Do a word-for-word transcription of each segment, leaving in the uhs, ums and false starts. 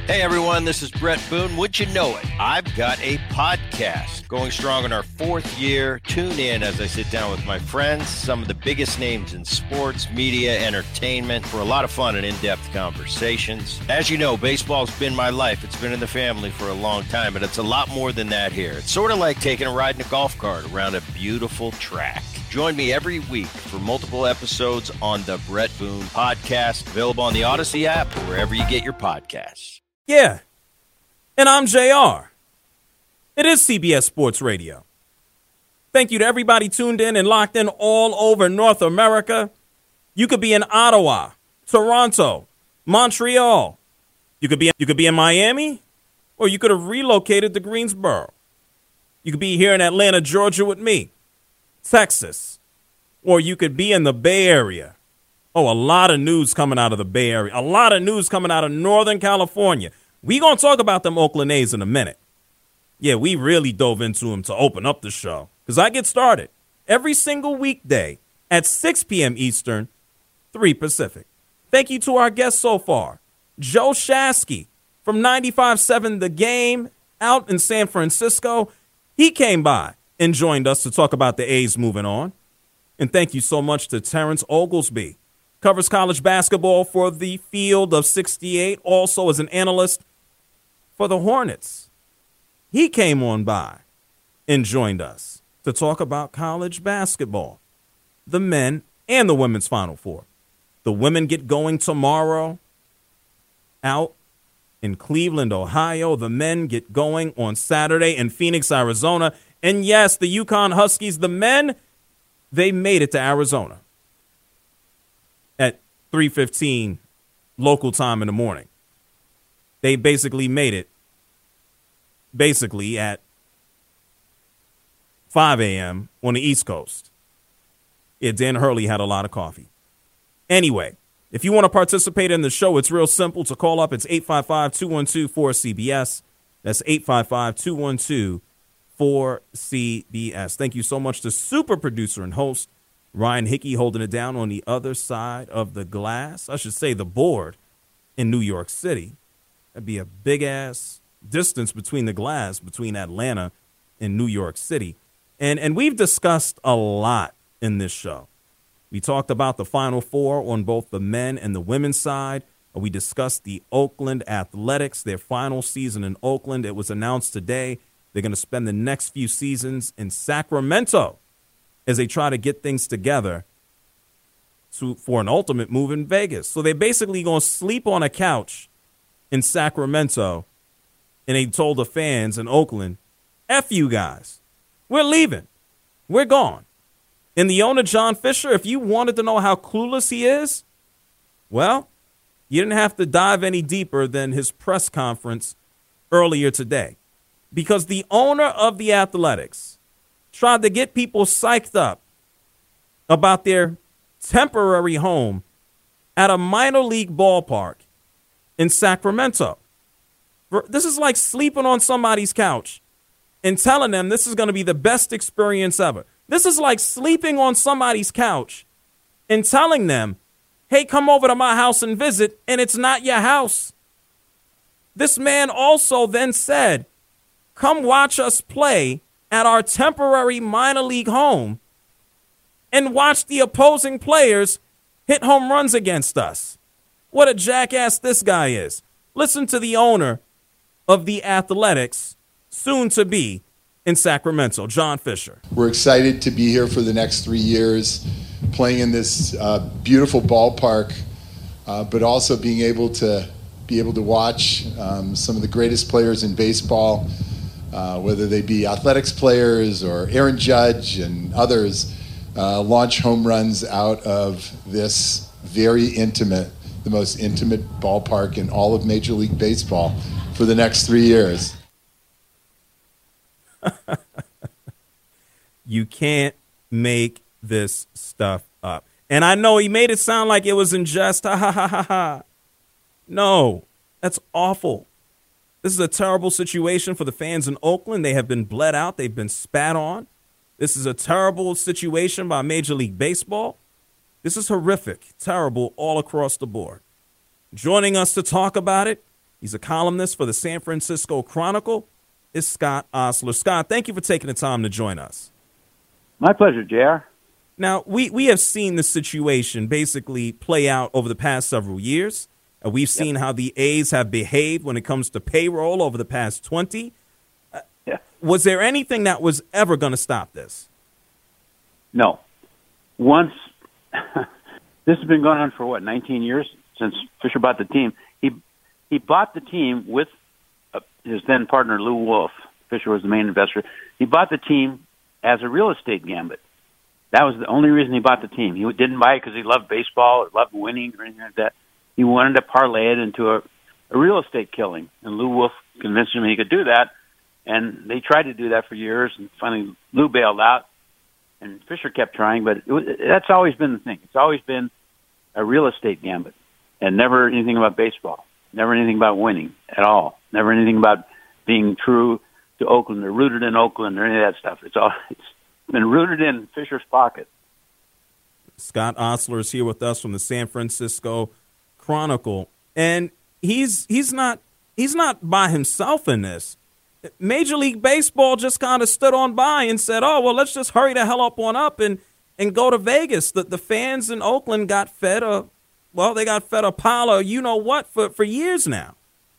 Hey everyone, this is Brett Boone. Would you know it? I've got a podcast going strong in our fourth year. Tune in as I sit down with my friends, some of the biggest names in sports, media, entertainment, for a lot of fun and in-depth conversations. As you know, baseball's been my life. It's been in the family for a long time, but it's a lot more than that here. It's sort of like taking a ride in a golf cart around a beautiful track. Join me every week for multiple episodes on the Brett Boone Podcast, available on the Odyssey app or wherever you get your podcasts. Yeah, and I'm J R. It is C B S Sports Radio. Thank you to everybody tuned in and locked in all over North America. You could be in Ottawa, Toronto, Montreal. You could be you could be in Miami, or you could have relocated to Greensboro. You could be here in Atlanta, Georgia with me, Texas, or you could be in the Bay Area. Oh, a lot of news coming out of the Bay Area. A lot of news coming out of Northern California. We going to talk about them Oakland A's in a minute. Yeah, we really dove into them to open up the show. Because I get started every single weekday at six p.m. Eastern, three Pacific. Thank you to our guests so far. Joe Shasky from ninety-five point seven The Game out in San Francisco. He came by and joined us to talk about the A's moving on. And thank you so much to Terrence Oglesby. Covers college basketball for the Field of sixty-eight, also as an analyst for the Hornets. He came on by and joined us to talk about college basketball, the men and the women's Final Four. The women get going tomorrow out in Cleveland, Ohio. The men get going on Saturday in Phoenix, Arizona. And yes, the UConn Huskies, the men, they made it to Arizona at three fifteen local time in the morning. They basically made it basically at five a.m. on the East Coast. Yeah, Dan Hurley had a lot of coffee. Anyway, if you want to participate in the show, it's real simple to call up. It's eight five five, two one two, four C B S. That's eight five five, two one two, four C B S. Thank you so much to super producer and host Ryan Hickey, holding it down on the other side of the glass. I should say the board in New York City. That'd be a big-ass distance between the glass between Atlanta and New York City. And and we've discussed a lot in this show. We talked about the Final Four on both the men and the women's side. We discussed the Oakland Athletics, their final season in Oakland. It was announced today they're going to spend the next few seasons in Sacramento as they try to get things together to, for an ultimate move in Vegas. So they're basically going to sleep on a couch in Sacramento, and they told the fans in Oakland, F you guys. We're leaving. We're gone. And the owner, John Fisher, if you wanted to know how clueless he is, well, you didn't have to dive any deeper than his press conference earlier today. Because the owner of the Athletics tried to get people psyched up about their temporary home at a minor league ballpark in Sacramento. This is like sleeping on somebody's couch and telling them this is going to be the best experience ever. This is like sleeping on somebody's couch and telling them, hey, come over to my house and visit, and it's not your house. This man also then said, come watch us play at our temporary minor league home and watch the opposing players hit home runs against us. What a jackass this guy is. Listen to the owner of the Athletics, soon to be in Sacramento, John Fisher. We're excited to be here for the next three years, playing in this uh, beautiful ballpark, uh, but also being able to be able to watch um, some of the greatest players in baseball, uh, whether they be athletics players or Aaron Judge and others, uh, launch home runs out of this very intimate, the most intimate ballpark in all of Major League Baseball for the next three years. You can't make this stuff up. And I know he made it sound like it was in jest. Ha ha ha ha ha. No, that's awful. This is a terrible situation for the fans in Oakland. They have been bled out. They've been spat on. This is a terrible situation by Major League Baseball. This is horrific, terrible all across the board. Joining us to talk about it, He's a columnist for the San Francisco Chronicle. Is Scott Ostler. Scott, thank you for taking the time to join us. My pleasure, J R. Now, we, we have seen the situation basically play out over the past several years. Uh, we've seen yep. how the A's have behaved when it comes to payroll over the past twenty. Uh, yeah. Was there anything that was ever going to stop this? No. Once, this has been going on for, what, nineteen years since Fisher bought the team. He he bought the team with uh, his then partner, Lou Wolf. Fisher was the main investor. He bought the team as a real estate gambit. That was the only reason he bought the team. He didn't buy it because he loved baseball or loved winning or anything like that. He wanted to parlay it into a, a real estate killing. And Lou Wolf convinced him he could do that. And they tried to do that for years. And finally, Lou bailed out. And Fisher kept trying. But it was, that's always been the thing. It's always been a real estate gambit. And never anything about baseball. Never anything about winning at all. Never anything about being true to Oakland or rooted in Oakland or any of that stuff. It's all it's been rooted in Fisher's pocket. Scott Ostler is here with us from the San Francisco Chronicle, and he's he's not he's not by himself in this. Major League Baseball just kind of stood on by and said, "Oh well, let's just hurry the hell up on up and and go to Vegas." The the fans in Oakland got fed a well, they got fed a pile of you know what for for years now.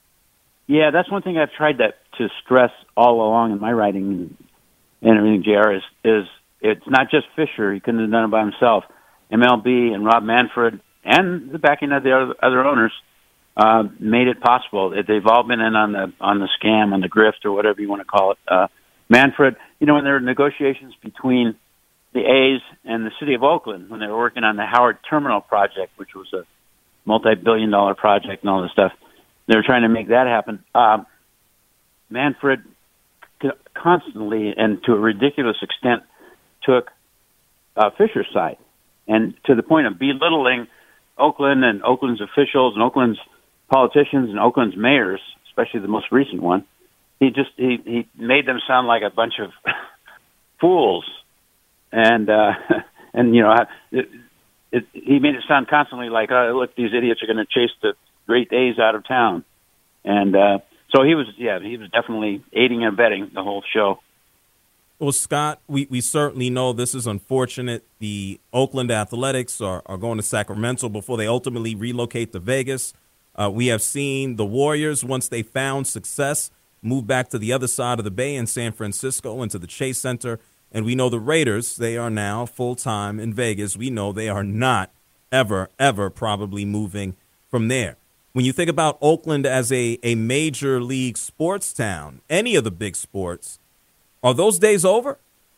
Yeah, that's one thing I've tried to to stress all along in my writing and everything, J R, is is it's not just Fisher. He couldn't have done it by himself. M L B and Rob Manfred and the backing of the other, other owners uh, made it possible. They've all been in on the on the scam, on the grift, or whatever you want to call it. Uh, Manfred, you know, when there were negotiations between the A's and the city of Oakland, when they were working on the Howard Terminal project, which was a multi-billion dollar project and all this stuff, they were trying to make that happen. Uh, Manfred constantly and to a ridiculous extent took uh, Fisher's side, and to the point of belittling Oakland and Oakland's officials and Oakland's politicians and Oakland's mayors, especially the most recent one. He just he, he made them sound like a bunch of fools, and uh, and you know it, it, he made it sound constantly like, oh, look, these idiots are going to chase the great A's out of town, and uh, so he was yeah he was definitely aiding and abetting the whole show. Well, Scott, we, we certainly know this is unfortunate. The Oakland Athletics are, are going to Sacramento before they ultimately relocate to Vegas. Uh, we have seen the Warriors, once they found success, move back to the other side of the bay in San Francisco into the Chase Center. And we know the Raiders, they are now full-time in Vegas. We know they are not ever, ever probably moving from there. When you think about Oakland as a, a major league sports town, any of the big sports, are those days over?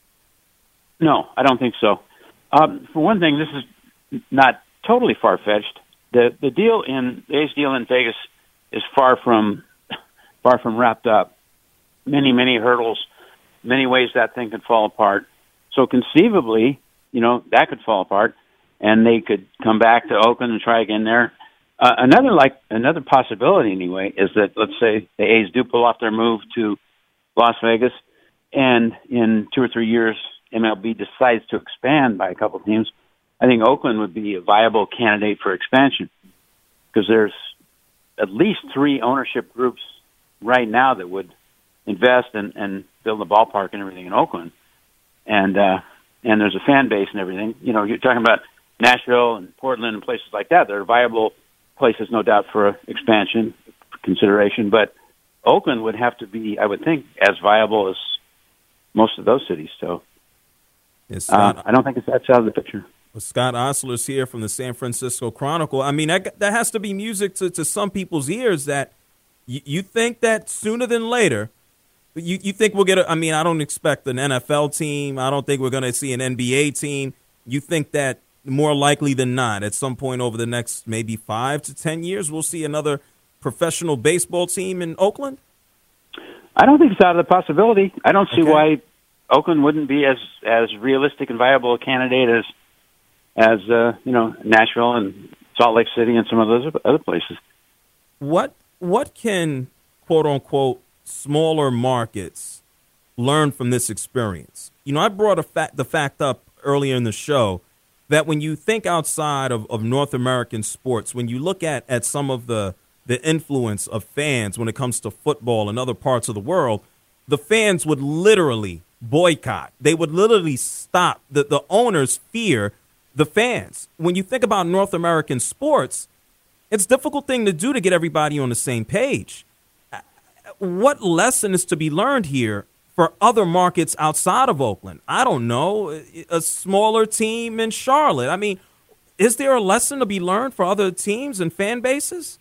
No, I don't think so. Um, for one thing, this is not totally far-fetched. The the deal in the A's deal in Vegas is far from far from wrapped up. Many, many hurdles, many ways that thing could fall apart. So conceivably, you know, that could fall apart, and they could come back to Oakland and try again there. Uh, another like another possibility, anyway, is that let's say the A's do pull off their move to Las Vegas. And in two or three years, M L B decides to expand by a couple of teams. I think Oakland would be a viable candidate for expansion because there's at least three ownership groups right now that would invest and, and build a ballpark and everything in Oakland. And uh, and there's a fan base and everything. You know, you're talking about Nashville and Portland and places like that. They're viable places, no doubt, for expansion consideration. But Oakland would have to be, I would think, as viable as most of those cities. So yes, Scott, uh, I don't think it's that's out of the picture. Well, Scott Ostler's here from the San Francisco Chronicle. I mean, that, that has to be music to, to some people's ears that you, you think that sooner than later, you, you think we'll get a, I mean, I don't expect an N F L team. I don't think we're going to see an N B A team. You think that more likely than not, at some point over the next maybe five to ten years, we'll see another professional baseball team in Oakland? I don't think it's out of the possibility. I don't see okay. why Oakland wouldn't be as as realistic and viable a candidate as as uh, you know Nashville and Salt Lake City and some of those other places. What what can quote unquote smaller markets learn from this experience? You know, I brought a fact the fact up earlier in the show that when you think outside of, of North American sports, when you look at, at some of the the influence of fans when it comes to football in other parts of the world, the fans would literally boycott. They would literally stop. The, the owners fear the fans. When you think about North American sports, it's a difficult thing to do to get everybody on the same page. What lesson is to be learned here for other markets outside of Oakland? I don't know, a smaller team in Charlotte. I mean, is there a lesson to be learned for other teams and fan bases?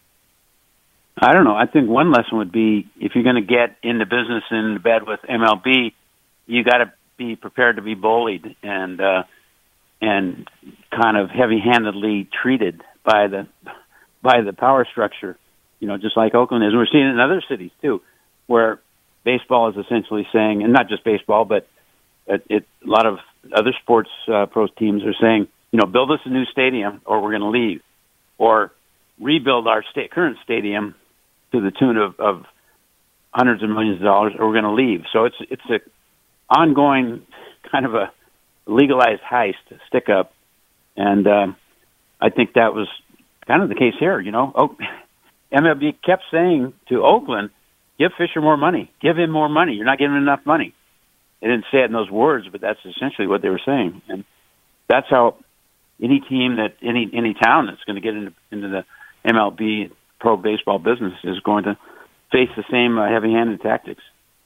I don't know. I think one lesson would be if you're going to get into business in bed with M L B, you got to be prepared to be bullied and uh, and kind of heavy-handedly treated by the by the power structure. You know, just like Oakland is. And we're seeing it in other cities too, where baseball is essentially saying, and not just baseball, but it, it, a lot of other sports uh, pro teams are saying, you know, build us a new stadium or we're going to leave, or rebuild our sta- current stadium to the tune of, of hundreds of millions of dollars, or we're going to leave. So it's it's a ongoing kind of a legalized heist, stick up, and um, I think that was kind of the case here. You know, oh, M L B kept saying to Oakland, "Give Fisher more money. Give him more money. You're not giving him enough money." They didn't say it in those words, but that's essentially what they were saying, and that's how any team that any any town that's going to get into, into the M L B pro baseball business is going to face the same uh, heavy-handed tactics.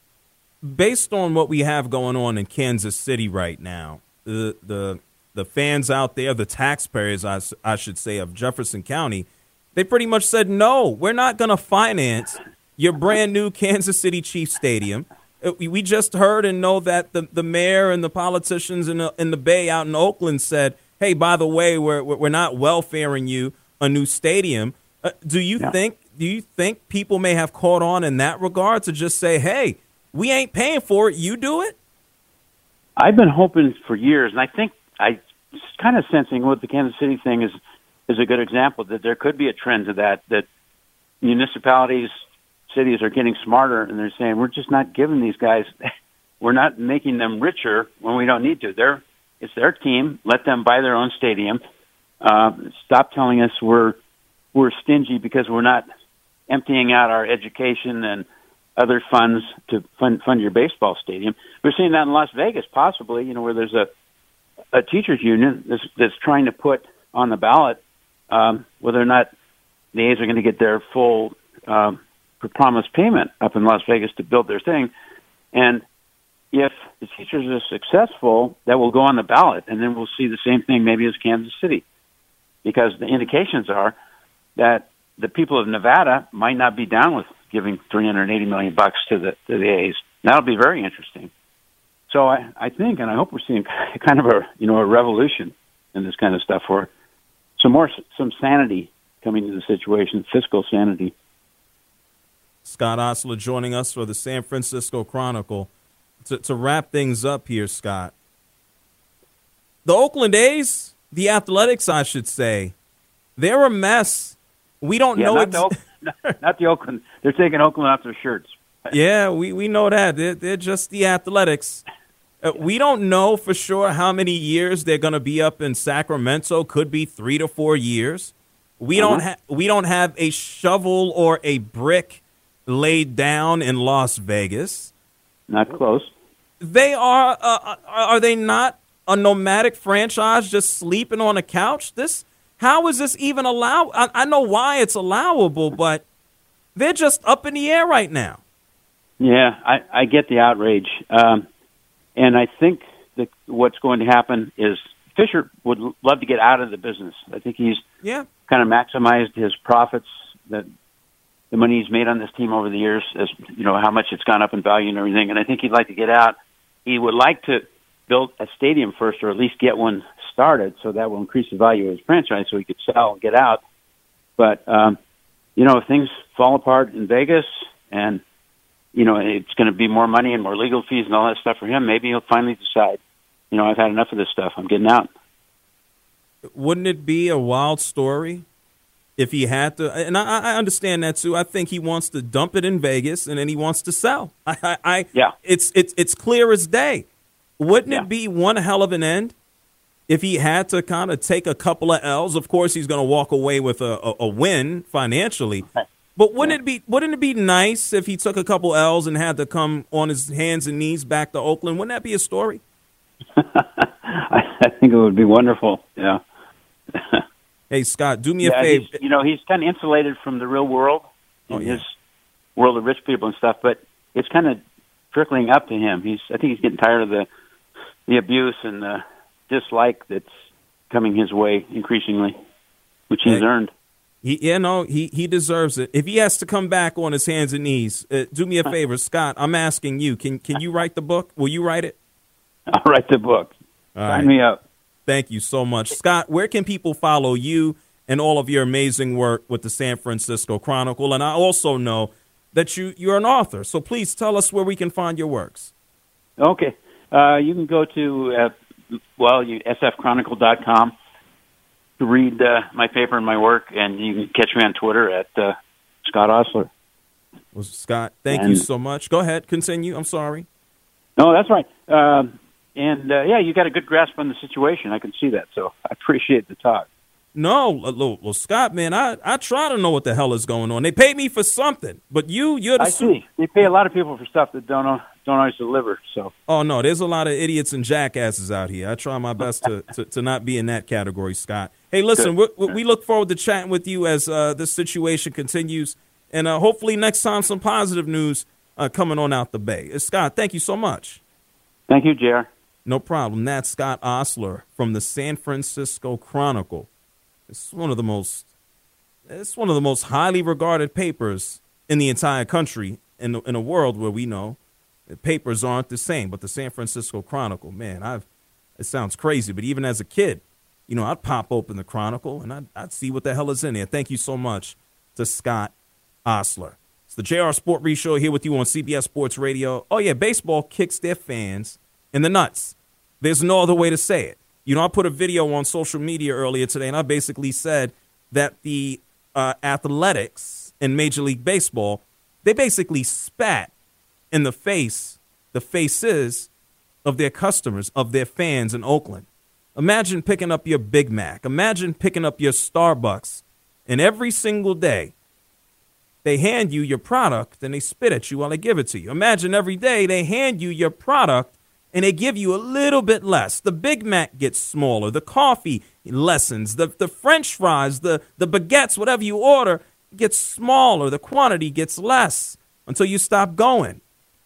Based on what we have going on in Kansas City right now, the the the fans out there, the taxpayers, I, I should say, of Jefferson County, they pretty much said, no, we're not going to finance your brand new Kansas City Chiefs Stadium. We just heard and know that the, the mayor and the politicians in the, in the Bay out in Oakland said, hey, by the way, we're we're not welfaring you a new stadium. Uh, do you yeah. think do you think people may have caught on in that regard to just say, hey, we ain't paying for it, you do it? I've been hoping for years, and I think I kind of sensing what the Kansas City thing is is a good example, that there could be a trend to that, that municipalities, cities are getting smarter, and they're saying, we're just not giving these guys, we're not making them richer when we don't need to. They're, it's their team. Let them buy their own stadium. Uh, stop telling us we're we're stingy because we're not emptying out our education and other funds to fund, fund your baseball stadium. We're seeing that in Las Vegas, possibly, you know, where there's a, a teachers union that's, that's trying to put on the ballot um, whether or not the A's are going to get their full um, promised payment up in Las Vegas to build their thing. And if the teachers are successful, that will go on the ballot, and then we'll see the same thing maybe as Kansas City, because the indications are that the people of Nevada might not be down with giving three hundred eighty million bucks to the to the A's. That'll be very interesting. So I, I think, and I hope we're seeing kind of a you know a revolution in this kind of stuff, for some more some sanity coming to the situation, fiscal sanity. Scott Ostler joining us for the San Francisco Chronicle. To, to wrap things up here, Scott, the Oakland A's, the Athletics, I should say, they're a mess. We don't yeah, know. Not, ex- the Oakland, not the Oakland. They're taking Oakland off their shirts. Yeah, we, we know that. They're, they're just the Athletics. Uh, we don't know for sure how many years they're going to be up in Sacramento. Could be three to four years. We uh-huh. don't ha- we don't have a shovel or a brick laid down in Las Vegas. Not close. They are. Uh, are they not a nomadic franchise just sleeping on a couch? This. How is this even allowed? I, I know why it's allowable, but they're just up in the air right now. Yeah, I, I get the outrage. Um, and I think that what's going to happen is Fisher would love to get out of the business. I think he's yeah. kind of maximized his profits, that the money he's made on this team over the years, as you know, how much it's gone up in value and everything. And I think he'd like to get out. He would like to build a stadium first, or at least get one started, so that will increase the value of his franchise so he could sell and get out. But, um, you know, if things fall apart in Vegas and, you know, it's going to be more money and more legal fees and all that stuff for him, maybe he'll finally decide, you know, I've had enough of this stuff. I'm getting out. Wouldn't it be a wild story if he had to? And I, I understand that, too. I think he wants to dump it in Vegas and then he wants to sell. I, I, I yeah. It's, it's, it's clear as day. Wouldn't yeah. it be one hell of an end if he had to kind of take a couple of L's? Of course, he's going to walk away with a, a, a win financially. But wouldn't Yeah. it be wouldn't it be nice if he took a couple L's and had to come on his hands and knees back to Oakland? Wouldn't that be a story? I, I think it would be wonderful. Yeah. Hey, Scott, do me a yeah, favor. he's- you know, he's kind of insulated from the real world in Oh, yeah. his world of rich people and stuff, but it's kind of trickling up to him. He's, I think he's getting tired of the the abuse and the dislike that's coming his way increasingly, which he's Hey. earned. He, yeah, no, he, he deserves it. If he has to come back on his hands and knees, uh, do me a favor, Scott. I'm asking you. Can can you write the book? Will you write it? I'll write the book. All Sign right. me up. Thank you so much, Scott. Where can people follow you and all of your amazing work with the San Francisco Chronicle? And I also know that you you're an author, so please tell us where we can find your works. Okay. Uh, you can go to, uh, well, you, s f chronicle dot com to read uh, my paper and my work, and you can catch me on Twitter at uh, Scott Osler. Well, Scott, thank And- you so much. Go ahead, continue. I'm sorry. No, that's right. Um, and, uh, yeah, you got a good grasp on the situation. I can see that, so I appreciate the talk. No, well, well, Scott, man, I, I try to know what the hell is going on. They pay me for something, but you, you're the I su- see. They pay a lot of people for stuff that don't know, don't always deliver, so. Oh, no, there's a lot of idiots and jackasses out here. I try my best to, to, to not be in that category, Scott. Hey, listen, we, we look forward to chatting with you as uh, this situation continues, and uh, hopefully next time some positive news uh, coming on out the Bay. Uh, Scott, thank you so much. Thank you, J R. No problem. That's Scott Osler from the San Francisco Chronicle. It's one of the most it's one of the most highly regarded papers in the entire country, in the, in a world where we know that papers aren't the same. But the San Francisco Chronicle, man, I've it sounds crazy, but even as a kid, you know, I'd pop open the Chronicle and I'd, I'd see what the hell is in there. Thank you so much to Scott Osler. It's the J R Sport Re Show here with you on C B S Sports Radio. Oh yeah, baseball kicks their fans in the nuts. There's no other way to say it. You know, I put a video on social media earlier today, and I basically said that the uh, Athletics in Major League Baseball, they basically spat in the face, the faces of their customers, of their fans in Oakland. Imagine picking up your Big Mac. Imagine picking up your Starbucks, and every single day they hand you your product and they spit at you while they give it to you. Imagine every day they hand you your product and they give you a little bit less. The Big Mac gets smaller. The coffee lessens. The, the French fries, the, the baguettes, whatever you order, gets smaller. The quantity gets less until you stop going.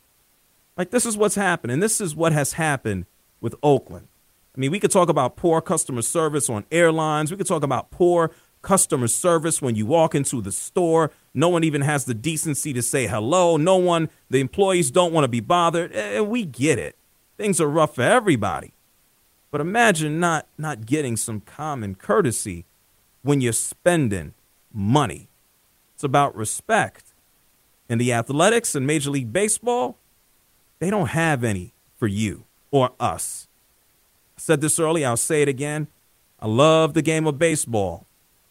Like, this is what's happening. This is what has happened with Oakland. I mean, we could talk about poor customer service on airlines. We could talk about poor customer service when you walk into the store. No one even has the decency to say hello. No one, the employees don't want to be bothered. And we get it. Things are rough for everybody. But imagine not, not getting some common courtesy when you're spending money. It's about respect. And the Athletics and Major League Baseball, they don't have any for you or us. I said this earlier, I'll say it again. I love the game of baseball.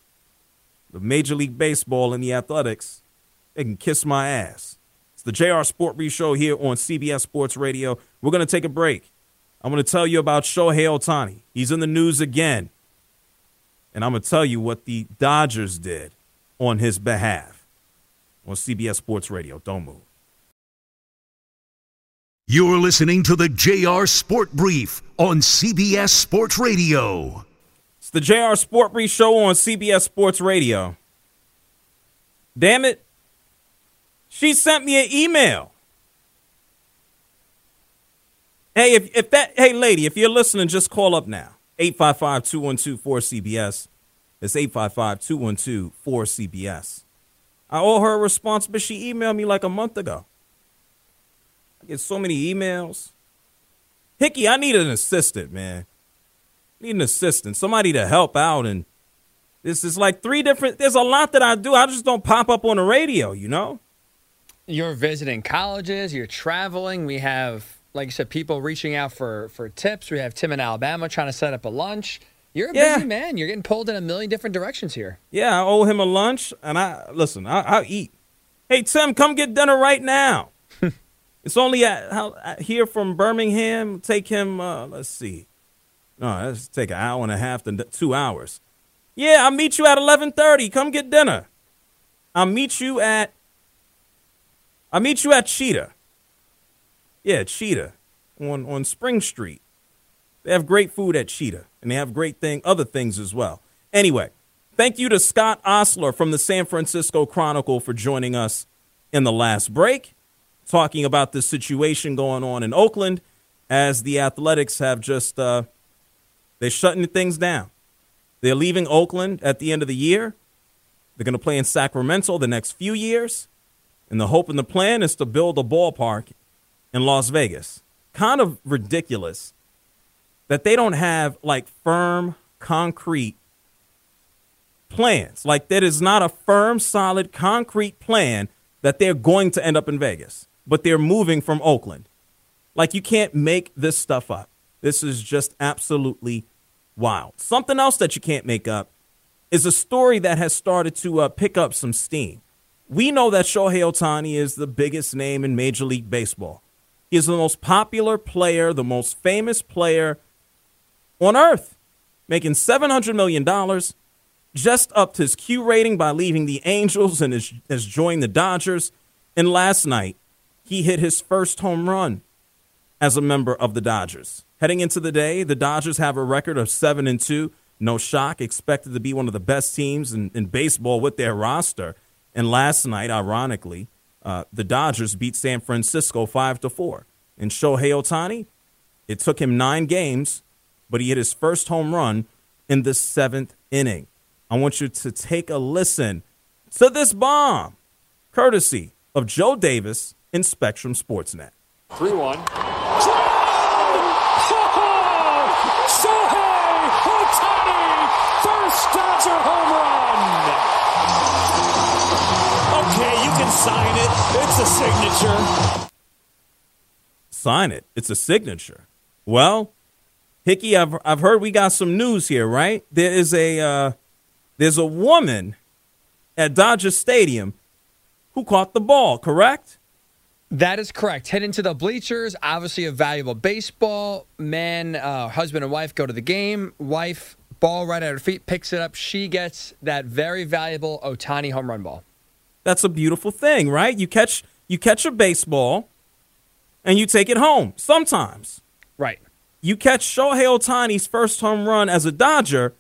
The Major League Baseball and the Athletics, they can kiss my ass. It's the J R Sport Re Show here on C B S Sports Radio. We're going to take a break. I'm going to tell you about Shohei Ohtani. He's in the news again. And I'm going to tell you what the Dodgers did on his behalf on C B S Sports Radio. Don't move. You're listening to the J R Sport Brief on C B S Sports Radio. It's the J R Sport Brief Show on C B S Sports Radio. Damn it. She sent me an email. Hey, if, if that, hey, lady, if you're listening, just call up now. eight five five, two one two, four C B S. It's eight five five, two one two, four C B S. I owe her a response, but she emailed me like a month ago. I get so many emails. Hickey, I need an assistant, man. I need an assistant, somebody to help out. And this is like three different, there's a lot that I do. I just don't pop up on the radio, you know? You're visiting colleges, you're traveling. We have, like you said, people reaching out for, for tips. We have Tim in Alabama trying to set up a lunch. You're a Yeah. busy man. You're getting pulled in a million different directions here. Yeah, I owe him a lunch, and I, listen, I, I'll eat. Hey, Tim, come get dinner right now. It's only at, how, at, here from Birmingham. Take him, uh, let's see. No, let's take an hour and a half to two hours. Yeah, I'll meet you at eleven thirty. Come get dinner. I'll meet you at I'll meet you at Cheetah. Yeah, Cheetah on, on Spring Street. They have great food at Cheetah, and they have great thing other things as well. Anyway, thank you to Scott Osler from the San Francisco Chronicle for joining us in the last break, talking about the situation going on in Oakland as the Athletics have just, uh, they're shutting things down. They're leaving Oakland at the end of the year. They're going to play in Sacramento the next few years. And the hope and the plan is to build a ballpark in Las Vegas. Kind of ridiculous that they don't have, like, firm, concrete plans. Like, that is not a firm, solid, concrete plan that they're going to end up in Vegas. But they're moving from Oakland. Like, you can't make this stuff up. This is just absolutely wild. Something else that you can't make up is a story that has started to uh, pick up some steam. We know that Shohei Ohtani is the biggest name in Major League Baseball. He is the most popular player, the most famous player on earth, making seven hundred million dollars, just upped his Q rating by leaving the Angels and has, has joined the Dodgers. And last night, he hit his first home run as a member of the Dodgers. Heading into the day, the Dodgers have a record of seven and two. No shock, expected to be one of the best teams in, in baseball with their roster. And last night, ironically, uh, the Dodgers beat San Francisco five to four. And Shohei Ohtani, it took him nine games, but he hit his first home run in the seventh inning. I want you to take a listen to this bomb, courtesy of Joe Davis in Spectrum Sportsnet. three one. Shohei Ohtani, first Dodger home run. Okay, you can sign it. It's a signature. Sign it. It's a signature. Well, Hickey, I've I've heard we got some news here, right? There is a uh, there's a woman at Dodger Stadium who caught the ball, correct? That is correct. Head into the bleachers. Obviously, a valuable baseball. Man, uh, husband and wife go to the game. Wife, ball right at her feet, picks it up. She gets that very valuable Ohtani home run ball. That's a beautiful thing, right? You catch you catch a baseball and you take it home sometimes. Right. You catch Shohei Ohtani's first home run as a Dodger,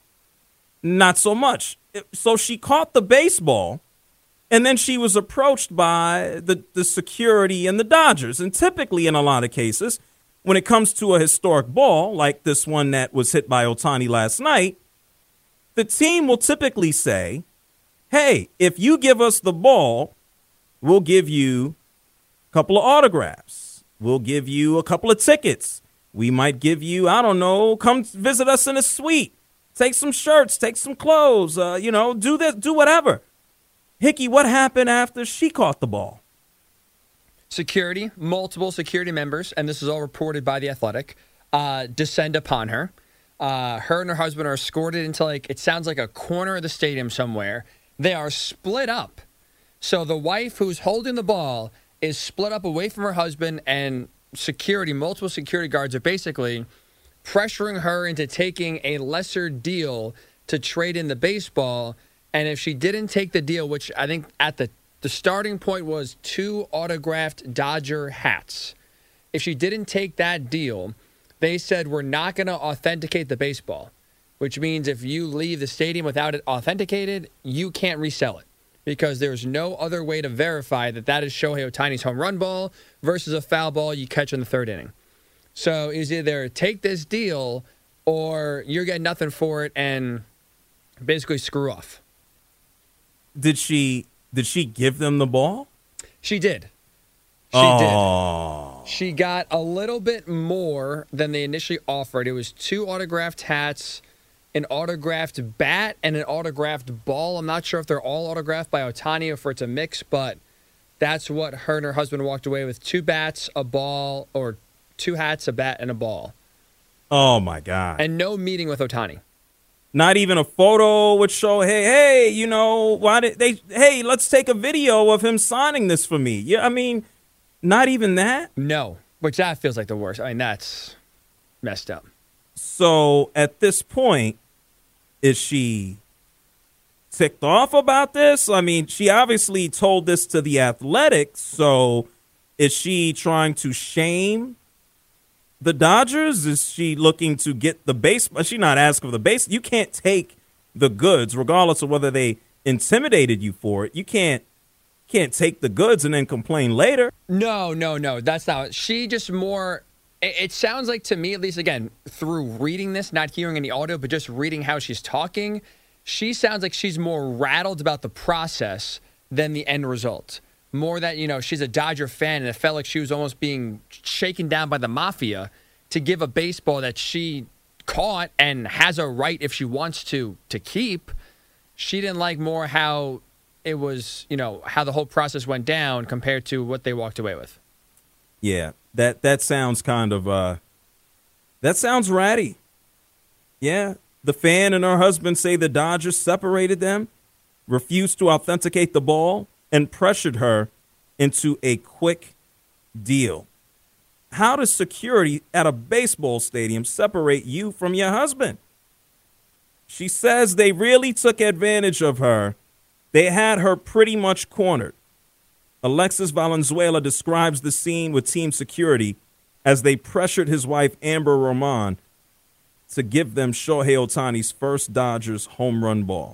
not so much. So she caught the baseball, and then she was approached by the, the security and the Dodgers. And typically, in a lot of cases, when it comes to a historic ball, like this one that was hit by Ohtani last night, the team will typically say, hey, if you give us the ball, we'll give you a couple of autographs. We'll give you a couple of tickets. We might give you, I don't know, come visit us in a suite. Take some shirts, take some clothes, uh, you know, do this, do whatever. Hickey, what happened after she caught the ball? Security, multiple security members, and this is all reported by The Athletic, uh, descend upon her. Uh, her and her husband are escorted into, like, it sounds like a corner of the stadium somewhere. They are split up. So the wife who's holding the ball is split up away from her husband, and security, multiple security guards are basically pressuring her into taking a lesser deal to trade in the baseball. And if she didn't take the deal, which I think at the, the starting point was two autographed Dodger hats, if she didn't take that deal, they said, we're not going to authenticate the baseball, which means if you leave the stadium without it authenticated, you can't resell it because there's no other way to verify that that is Shohei Ohtani's home run ball versus a foul ball you catch in the third inning. So is either take this deal or you're getting nothing for it and basically screw off. Did she did she give them the ball? She did. She oh. did. She got a little bit more than they initially offered. It was two autographed hats, an autographed bat, and an autographed ball. I'm not sure if they're all autographed by Ohtani or if it's a mix, but that's what her and her husband walked away with. Two bats, a ball, or two hats, a bat, and a ball. Oh, my God. And no meeting with Ohtani. Not even a photo would show, hey, hey, you know, why did they, hey, let's take a video of him signing this for me. Yeah, I mean, not even that? No, which that feels like the worst. I mean, that's messed up. So at this point, is she ticked off about this? I mean, she obviously told this to The Athletic, so is she trying to shame the Dodgers? Is she looking to get the base? She's not asking for the base. You can't take the goods, regardless of whether they intimidated you for it. You can't can't take the goods and then complain later. No, no, no. That's not. She just more. It, it sounds like to me, at least, again, through reading this, not hearing any audio, but just reading how she's talking, she sounds like she's more rattled about the process than the end result. More that, you know, she's a Dodger fan and it felt like she was almost being shaken down by the mafia to give a baseball that she caught and has a right, if she wants to, to keep. She didn't like more how it was, you know, how the whole process went down compared to what they walked away with. Yeah, that that sounds kind of, uh, that sounds ratty. Yeah, the fan and her husband say the Dodgers separated them, refused to authenticate the ball, and pressured her into a quick deal. How does security at a baseball stadium separate you from your husband? She says they really took advantage of her. They had her pretty much cornered. Alexis Valenzuela describes the scene with team security as they pressured his wife, Amber Roman, to give them Shohei Ohtani's first Dodgers home run ball.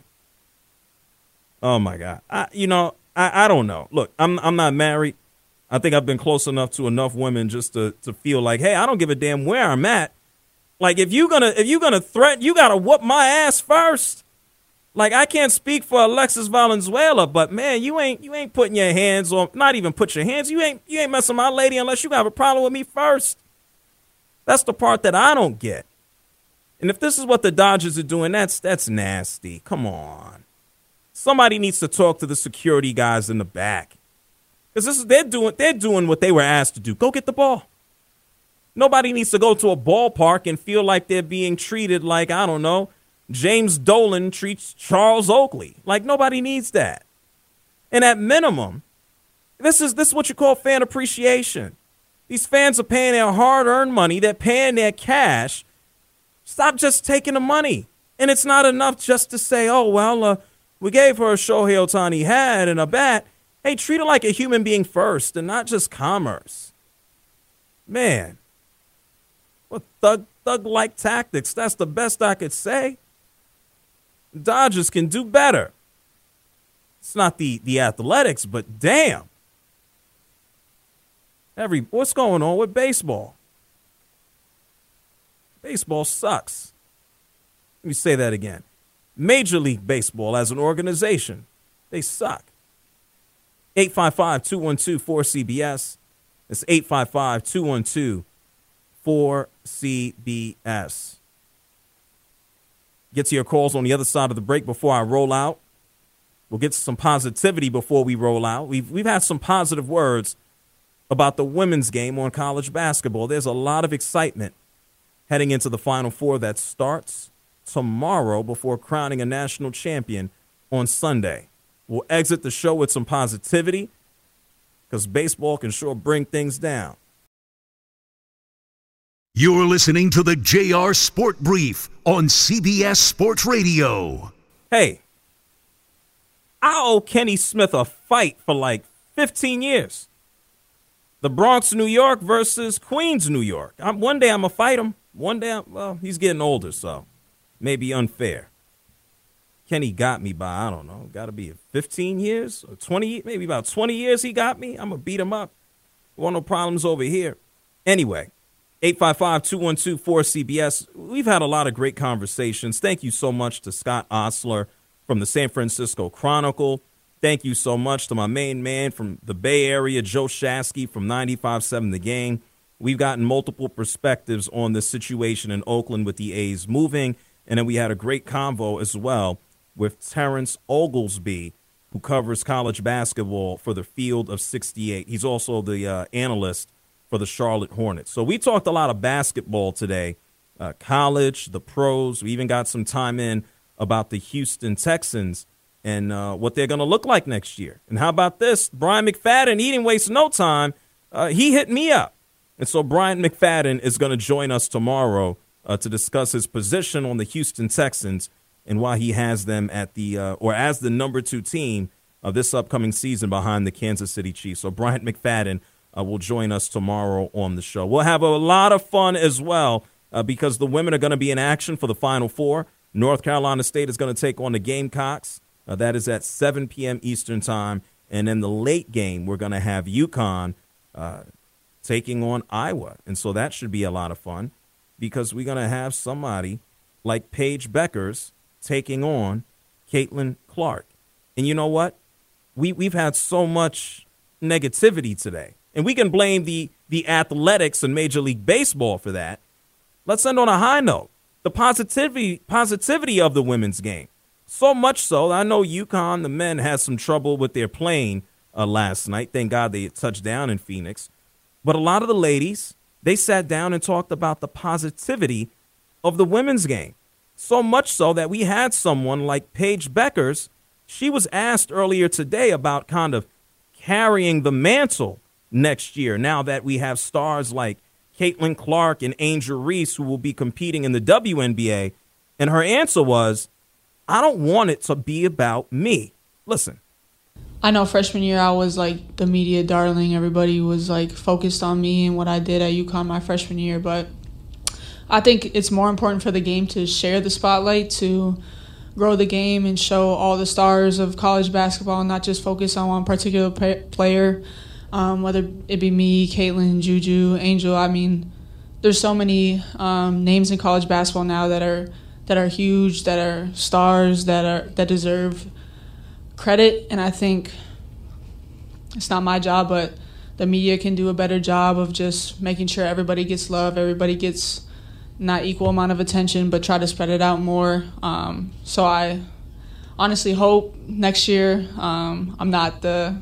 Oh, my God. I, you know, I, I don't know. Look, I'm I'm not married. I think I've been close enough to enough women just to, to feel like, hey, I don't give a damn where I'm at. Like, if you're gonna if you're gonna threaten, you gotta whoop my ass first. Like, I can't speak for Alexis Valenzuela, but man, you ain't you ain't putting your hands on, not even put your hands. You ain't you ain't messing my lady unless you have a problem with me first. That's the part that I don't get. And if this is what the Dodgers are doing, that's that's nasty. Come on. Somebody needs to talk to the security guys in the back. Because this is they're doing they're doing what they were asked to do. Go get the ball. Nobody needs to go to a ballpark and feel like they're being treated like, I don't know, James Dolan treats Charles Oakley. Like, nobody needs that. And at minimum, this is this is what you call fan appreciation. These fans are paying their hard-earned money. They're paying their cash. Stop just taking the money. And it's not enough just to say, oh, well, uh, we gave her a Shohei Ohtani hat and a bat. Hey, treat her like a human being first and not just commerce. Man, what thug, thug-like tactics. That's the best I could say. Dodgers can do better. It's not the, the Athletics, but damn. Every what's going on with baseball? Baseball sucks. Let me say that again. Major League Baseball as an organization, they suck. eight five five, two one two, four C B S. It's eight five five, two one two, four C B S. Get to your calls on the other side of the break before I roll out. We'll get to some positivity before we roll out. We've, we've had some positive words about the women's game on college basketball. There's a lot of excitement heading into the Final Four that starts tomorrow before crowning a national champion on Sunday. We'll exit the show with some positivity because baseball can sure bring things down. You're listening to the J R Sport Brief on C B S Sports Radio. Hey, I owe Kenny Smith a fight for like fifteen years. The Bronx, New York versus Queens, New York. I'm, one day I'm going to fight him. One day, I'm, well, he's getting older, so maybe unfair. Kenny got me by, I don't know, got to be fifteen years or twenty, maybe about twenty years he got me. I'm going to beat him up. Want no problems over here. Anyway, eight five five, two one two, four C B S. We've had a lot of great conversations. Thank you so much to Scott Osler from the San Francisco Chronicle. Thank you so much to my main man from the Bay Area, Joe Shasky from ninety-five point seven The Game. We've gotten multiple perspectives on the situation in Oakland with the A's moving. And then we had a great convo as well with Terrence Oglesby, who covers college basketball for the Field of sixty-eight. He's also the uh, analyst for the Charlotte Hornets. So we talked a lot of basketball today, uh, college, the pros. We even got some time in about the Houston Texans and uh, what they're going to look like next year. And how about this? Brian McFadden, he didn't waste no time. Uh, he hit me up. And so Brian McFadden is going to join us tomorrow uh, to discuss his position on the Houston Texans and why he has them at the uh, or as the number two team of this upcoming season behind the Kansas City Chiefs. So Bryant McFadden uh, will join us tomorrow on the show. We'll have a lot of fun as well uh, because the women are going to be in action for the Final Four. North Carolina State is going to take on the Gamecocks. Uh, that is at seven p.m. Eastern time. And in the late game, we're going to have UConn uh, taking on Iowa. And so that should be a lot of fun because we're going to have somebody like Paige Beckers taking on Caitlin Clark. And you know what? We, we've had so much negativity today. And we can blame the, the athletics in Major League Baseball for that. Let's end on a high note. The positivity positivity of the women's game. So much so, I know UConn, the men, had some trouble with their plane uh, last night. Thank God they touched down in Phoenix. But a lot of the ladies, they sat down and talked about the positivity of the women's game. So much so that we had someone like Paige Beckers. She was asked earlier today about kind of carrying the mantle next year now that we have stars like Caitlin Clark and Angel Reese who will be competing in the W N B A. And her answer was, I don't want it to be about me. Listen. I know freshman year I was like the media darling. Everybody was like focused on me and what I did at UConn my freshman year. But I think it's more important for the game to share the spotlight, to grow the game and show all the stars of college basketball and not just focus on one particular pay- player, um, whether it be me, Caitlin, Juju, Angel. I mean, there's so many um, names in college basketball now that are that are huge, that are stars, that are that deserve credit. And I think it's not my job, but the media can do a better job of just making sure everybody gets love, everybody gets not equal amount of attention, but try to spread it out more. Um, so I honestly hope next year um, I'm not the,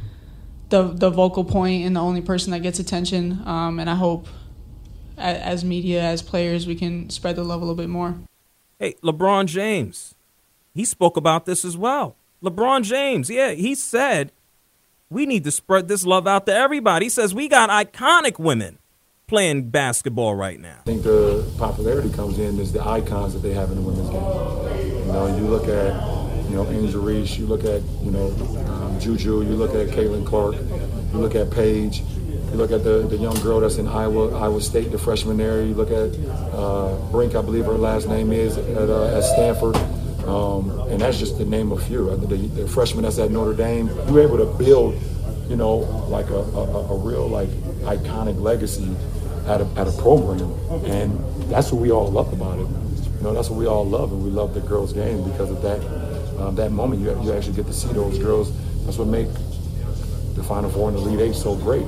the the vocal point and the only person that gets attention. Um, and I hope as, as media, as players, we can spread the love a little bit more. Hey, LeBron James, he spoke about this as well. LeBron James, yeah, he said we need to spread this love out to everybody. He says we got iconic women playing basketball right now. I think the popularity comes in is the icons that they have in the women's game. You know, you look at, you know, Angel Reese, you look at, you know, um, Juju, you look at Caitlin Clark, you look at Paige, you look at the, the young girl that's in Iowa, Iowa State, the freshman there. You look at uh, Brink, I believe her last name is, at, uh, at Stanford. Um, and that's just to name a few. The, the freshman that's at Notre Dame, you're able to build, you know, like a, a, a real, like, iconic legacy at a, at a program. And that's what we all love about it. You know, that's what we all love, and we love the girls' game because of that uh, that moment. You, you actually get to see those girls. That's what make the Final Four and the Elite Eight so great.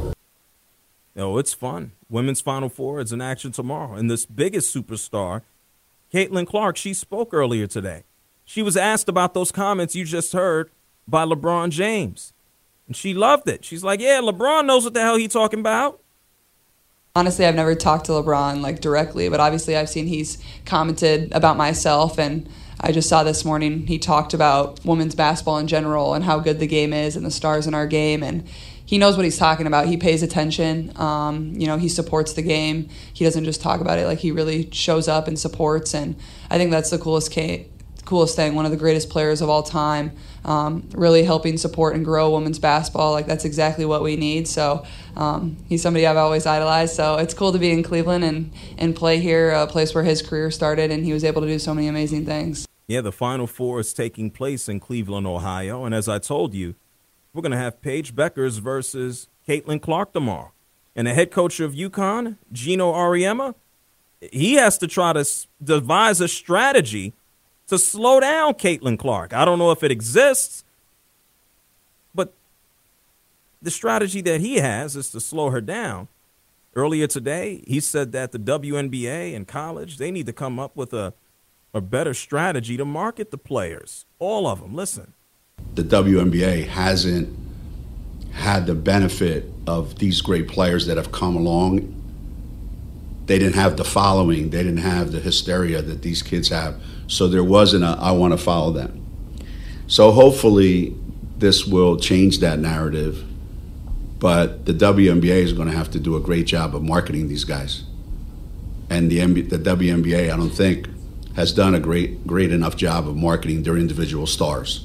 Oh, it's fun. Women's Final Four is in action tomorrow. And this biggest superstar, Caitlin Clark, she spoke earlier today. She was asked about those comments you just heard by LeBron James. And she loved it. She's like, yeah, LeBron knows what the hell he's talking about. Honestly, I've never talked to LeBron like directly, but obviously I've seen he's commented about myself, and I just saw this morning he talked about women's basketball in general and how good the game is and the stars in our game, and he knows what he's talking about. He pays attention. Um, you know, he supports the game. He doesn't just talk about it. Like, he really shows up and supports, and I think that's the coolest ca- coolest thing. One of the greatest players of all time, um, really helping support and grow women's basketball. Like, that's exactly what we need. So um, he's somebody I've always idolized. So it's cool to be in Cleveland and, and play here, a place where his career started, and he was able to do so many amazing things. Yeah, the Final Four is taking place in Cleveland, Ohio. And as I told you, we're going to have Paige Beckers versus Caitlin Clark tomorrow. And the head coach of UConn, Gino Auriemma, he has to try to devise a strategy to slow down Caitlin Clark. I don't know if it exists, but the strategy that he has is to slow her down. Earlier today, he said that the W N B A and college, they need to come up with a, a better strategy to market the players. All of them. Listen. The W N B A hasn't had the benefit of these great players that have come along. They didn't have the following. They didn't have the hysteria that these kids have. So there wasn't a, I want to follow them. So hopefully this will change that narrative. But the W N B A is going to have to do a great job of marketing these guys. And the, N B A, the W N B A, I don't think, has done a great, great enough job of marketing their individual stars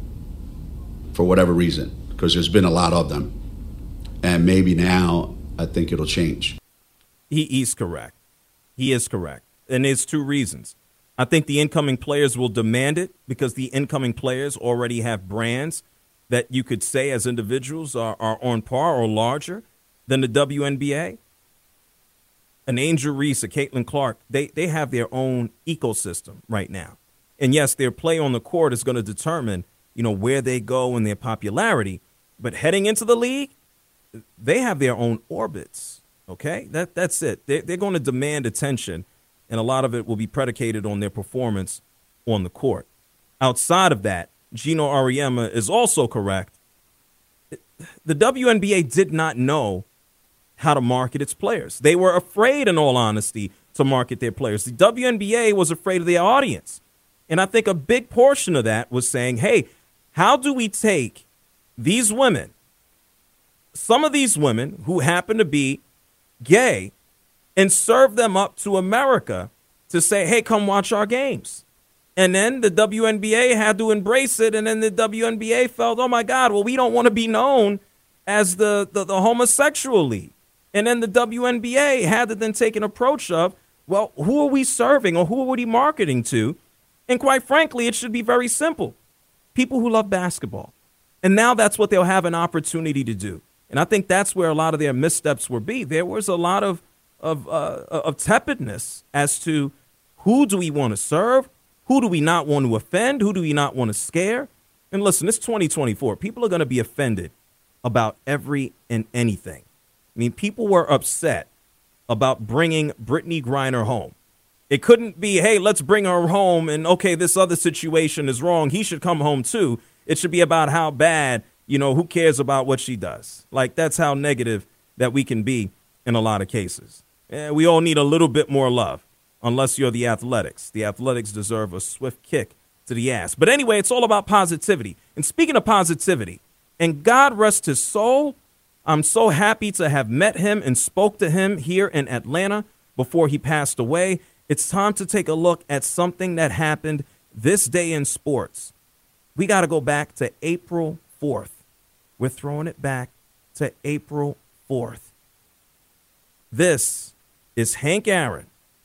for whatever reason, because there's been a lot of them. And maybe now I think it'll change. He, he's correct. He is correct. And there's two reasons. I think the incoming players will demand it because the incoming players already have brands that you could say as individuals are, are on par or larger than the W N B A. An Angel Reese, a Caitlin Clark, they, they have their own ecosystem right now. And yes, their play on the court is going to determine, you know, where they go in their popularity. But heading into the league, they have their own orbits, okay? That That's it. They're, they're going to demand attention, and a lot of it will be predicated on their performance on the court. Outside of that, Gino Auriemma is also correct. The W N B A did not know how to market its players. They were afraid, in all honesty, to market their players. The W N B A was afraid of their audience. And I think a big portion of that was saying, hey, how do we take these women, some of these women who happen to be gay, and serve them up to America to say, hey, come watch our games? And then the W N B A had to embrace it, and then the W N B A felt, oh, my God, well, we don't want to be known as the, the, the homosexual league. And then the W N B A had to then take an approach of, well, who are we serving or who are we marketing to? And quite frankly, it should be very simple. People who love basketball. And now that's what they'll have an opportunity to do. And I think that's where a lot of their missteps will be. There was a lot of of, uh, of tepidness as to who do we want to serve? Who do we not want to offend? Who do we not want to scare? And listen, it's twenty twenty-four. People are going to be offended about every and anything. I mean, people were upset about bringing Brittany Griner home. It couldn't be, hey, let's bring her home, and, okay, this other situation is wrong. He should come home, too. It should be about how bad, you know, who cares about what she does? Like, that's how negative that we can be in a lot of cases. And we all need a little bit more love, unless you're the Athletics. The Athletics deserve a swift kick to the ass. But anyway, it's all about positivity. And speaking of positivity, and God rest his soul, I'm so happy to have met him and spoke to him here in Atlanta before he passed away. It's time to take a look at something that happened this day in sports. We got to go back to April fourth. We're throwing it back to April fourth. This is Hank Aaron,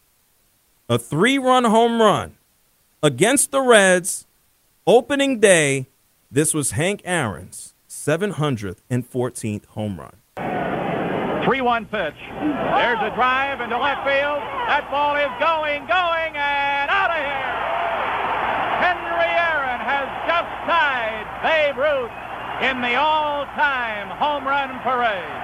a three-run home run against the Reds, opening day. This was Hank Aaron's seven hundred fourteenth home run. three one pitch. There's a drive into left field. That ball is going, going, and out of here. Henry Aaron has just tied Babe Ruth in the all-time home run parade.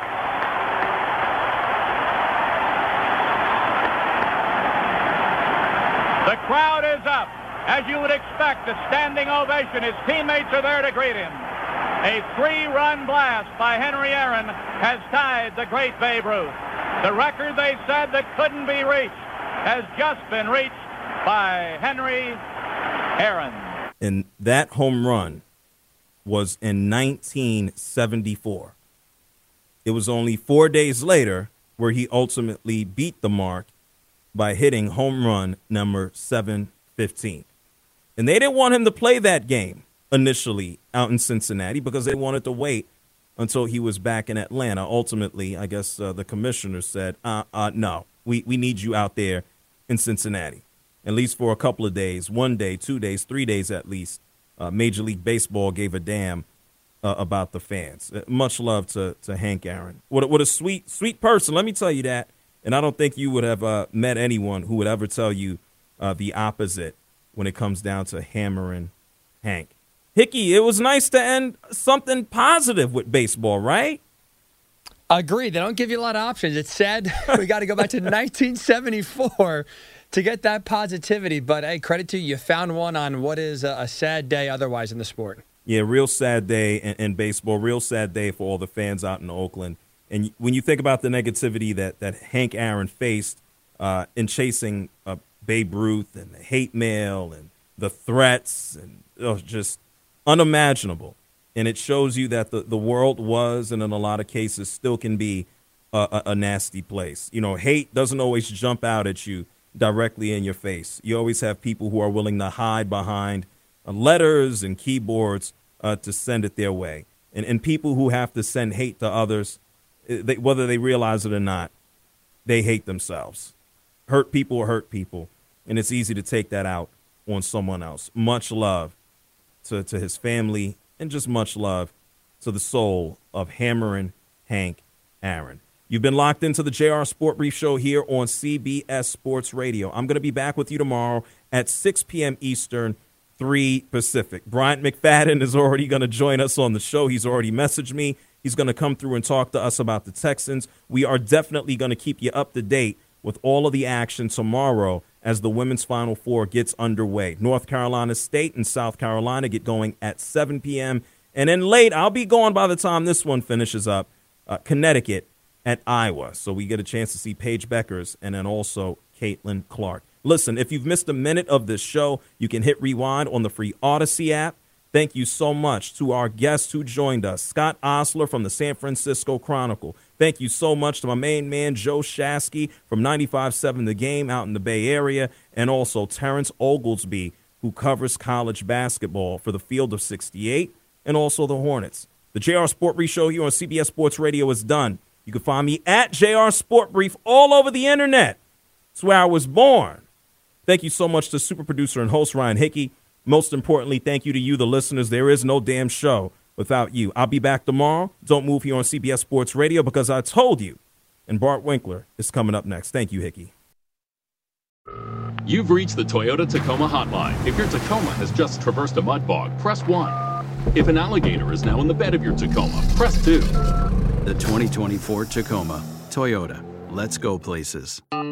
The crowd is up. As you would expect, a standing ovation. His teammates are there to greet him. A three-run blast by Henry Aaron has tied the great Babe Ruth. The record they said that couldn't be reached has just been reached by Henry Aaron. And that home run was in nineteen seventy-four. It was only four days later where he ultimately beat the mark by hitting home run number seven fifteen. And they didn't want him to play that game initially out in Cincinnati because they wanted to wait until he was back in Atlanta. Ultimately, I guess uh, the commissioner said, uh, uh, no, we, we need you out there in Cincinnati, at least for a couple of days, one day, two days, three days at least. Uh, Major League Baseball gave a damn uh, about the fans. Uh, much love to, to Hank Aaron. What, what a sweet, sweet person. Let me tell you that. And I don't think you would have uh, met anyone who would ever tell you uh, the opposite when it comes down to hammering Hank. Hickey, it was nice to end something positive with baseball, right? Agree. They don't give you a lot of options. It's sad we got to go back to nineteen seventy-four to get that positivity. But, hey, credit to you. You found one on what is a, a sad day otherwise in the sport. Yeah, real sad day in, in baseball, real sad day for all the fans out in Oakland. And when you think about the negativity that, that Hank Aaron faced uh, in chasing uh, Babe Ruth and the hate mail and the threats and oh, just unimaginable. And it shows you that the, the world was and in a lot of cases still can be a, a, a nasty place. You know, hate doesn't always jump out at you directly in your face. You always have people who are willing to hide behind uh, letters and keyboards uh, to send it their way. And, and people who have to send hate to others, they, whether they realize it or not, they hate themselves. Hurt people are hurt people, and it's easy to take that out on someone else. Much love to, to his family, and just much love to the soul of Hammerin' Hank Aaron. You've been locked into the J R Sport Brief Show here on C B S Sports Radio. I'm going to be back with you tomorrow at six p.m. Eastern, three Pacific. Bryant McFadden is already going to join us on the show. He's already messaged me. He's going to come through and talk to us about the Texans. We are definitely going to keep you up to date with all of the action tomorrow as the Women's Final Four gets underway. North Carolina State and South Carolina get going at seven p.m. And then late, I'll be gone by the time this one finishes up, uh, Connecticut at Iowa. So we get a chance to see Paige Beckers and then also Caitlin Clark. Listen, if you've missed a minute of this show, you can hit rewind on the free Odyssey app. Thank you so much to our guests who joined us. Scott Osler from the San Francisco Chronicle. Thank you so much to my main man, Joe Shasky from ninety-five point seven The Game out in the Bay Area, and also Terrence Oglesby, who covers college basketball for the Field of sixty-eight and also the Hornets. The J R Sport Brief Show here on C B S Sports Radio is done. You can find me at J R Sport Brief all over the internet. It's where I was born. Thank you so much to super producer and host Ryan Hickey. Most importantly, thank you to you, the listeners. There is no damn show without you. I'll be back tomorrow. Don't move here on C B S Sports Radio because I told you. And Bart Winkler is coming up next. Thank you, Hickey. You've reached the Toyota Tacoma hotline. If your Tacoma has just traversed a mud bog, press one. If an alligator is now in the bed of your Tacoma, press two. The twenty twenty-four Tacoma. Toyota. Let's go places.